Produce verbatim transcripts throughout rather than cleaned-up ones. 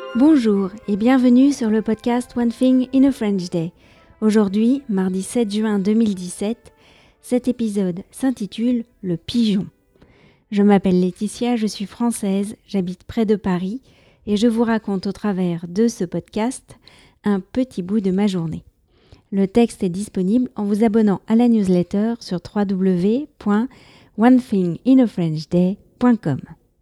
Bonjour et bienvenue sur le podcast One Thing in a French Day. Aujourd'hui, mardi sept juin deux mille dix-sept, cet épisode s'intitule « Le pigeon ». Je m'appelle Laetitia, je suis française, j'habite près de Paris et je vous raconte au travers de ce podcast un petit bout de ma journée. Le texte est disponible en vous abonnant à la newsletter sur w w w point one thing in a french day point com.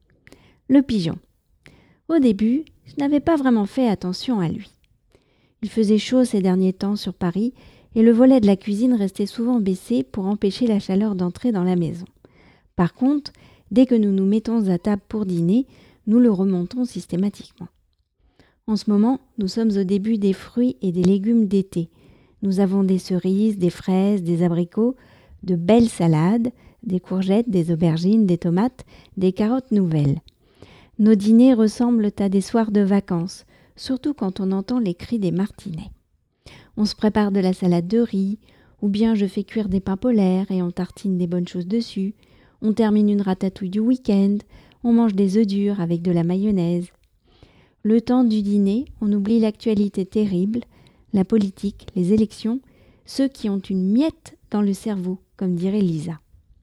Le pigeon. Au début, je n'avais pas vraiment fait attention à lui. Il faisait chaud ces derniers temps sur Paris et le volet de la cuisine restait souvent baissé pour empêcher la chaleur d'entrer dans la maison. Par contre, dès que nous nous mettons à table pour dîner, nous le remontons systématiquement. En ce moment, nous sommes au début des fruits et des légumes d'été. Nous avons des cerises, des fraises, des abricots, de belles salades, des courgettes, des aubergines, des tomates, des carottes nouvelles. Nos dîners ressemblent à des soirs de vacances, surtout quand on entend les cris des martinets. On se prépare de la salade de riz, ou bien je fais cuire des pains polaires et on tartine des bonnes choses dessus. On termine une ratatouille du week-end, on mange des œufs durs avec de la mayonnaise. Le temps du dîner, on oublie l'actualité terrible, la politique, les élections, ceux qui ont une miette dans le cerveau, comme dirait Lisa.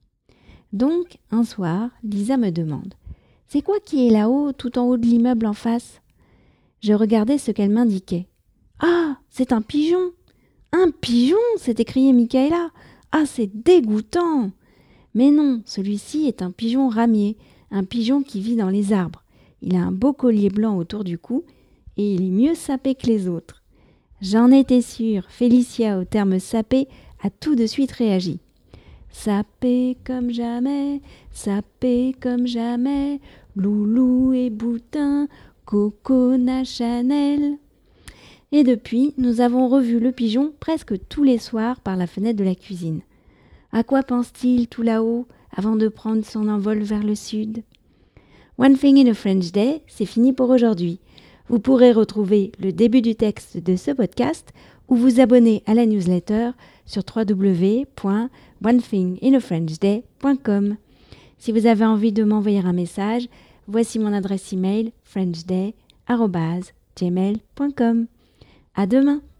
Donc, un soir, Lisa me demande « C'est quoi qui est là-haut, tout en haut de l'immeuble en face ?» Je regardais ce qu'elle m'indiquait. « Ah, c'est un pigeon !»« Un pigeon !» s'est écriée Michaela. « Ah, c'est dégoûtant !» Mais non, celui-ci est un pigeon ramier, un pigeon qui vit dans les arbres. Il a un beau collier blanc autour du cou et il est mieux sapé que les autres. J'en étais sûre, Félicia, au terme sapé, a tout de suite réagi. Sapé comme jamais, sapé comme jamais, Loulou et Boutin, Cocona Chanel. Et depuis, nous avons revu le pigeon presque tous les soirs par la fenêtre de la cuisine. À quoi pense-t-il tout là-haut avant de prendre son envol vers le sud ? One Thing in a French Day, c'est fini pour aujourd'hui. Vous pourrez retrouver le début du texte de ce podcast ou vous abonner à la newsletter sur w w w point one thing in a french day point com. Si vous avez envie de m'envoyer un message, voici mon adresse email frenchday arobase gmail point com. À demain!